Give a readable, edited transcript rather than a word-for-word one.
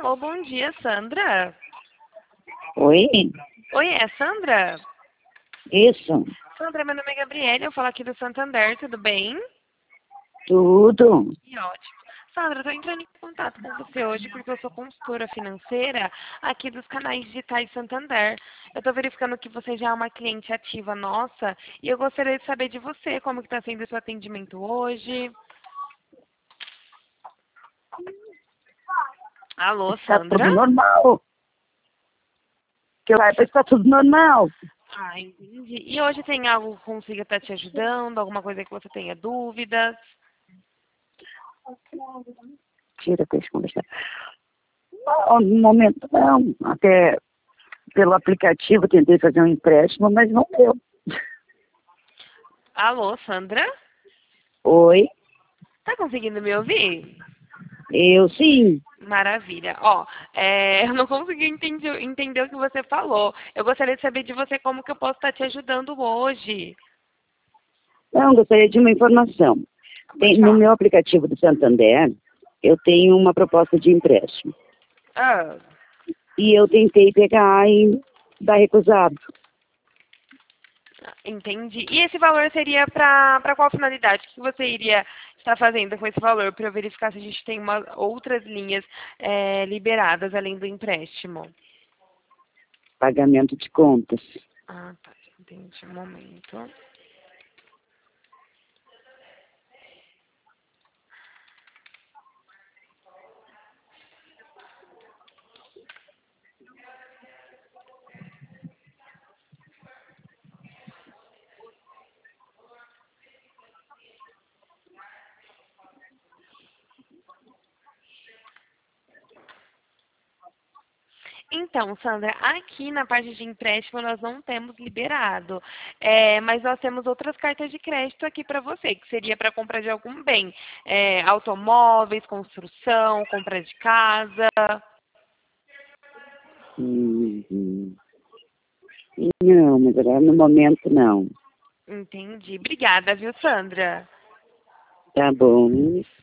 Alô, bom dia, Sandra. Oi? Oi, é Sandra? Isso, Sandra, meu nome é Gabriela, eu falo aqui do Santander, tudo bem? tudo. Que ótimo. Sandra, eu tô entrando em contato com você hoje porque eu sou consultora financeira aqui dos canais digitais Santander. Eu tô verificando que você já é uma cliente ativa nossa e eu gostaria de saber de você como que tá sendo o seu atendimento hoje. Alô, Está Sandra? tudo normal. Que eu saiba, está tudo normal. Ah, entendi. E hoje tem algo que consiga estar te ajudando? Alguma coisa que você tenha dúvidas? Tira, deixa eu conversar. Não, no momento não. Até pelo aplicativo tentei fazer um empréstimo, mas não deu. Alô, Sandra? Oi? Tá conseguindo me ouvir? Eu sim. Maravilha. Ó, eu não consegui entender o que você falou. Eu gostaria de saber de você como que eu posso estar te ajudando hoje. Não, gostaria de uma informação. Pode No falar. meu aplicativo do Santander, eu tenho uma proposta de empréstimo. Ah, E eu tentei pegar e dar recusado. entendi. E esse valor seria para qual finalidade? O que você iria estar fazendo com esse valor para eu verificar se a gente tem outras linhas liberadas além do empréstimo? Pagamento de contas. Ah, tá. Entendi. Um momento. Então, Sandra, aqui na parte de empréstimo nós não temos liberado, mas nós temos outras cartas de crédito aqui para você, que seria para compra de algum bem, automóveis, construção, compra de casa. Uhum. Não, mas agora no momento não. Entendi. Obrigada, viu, Sandra? Tá bom.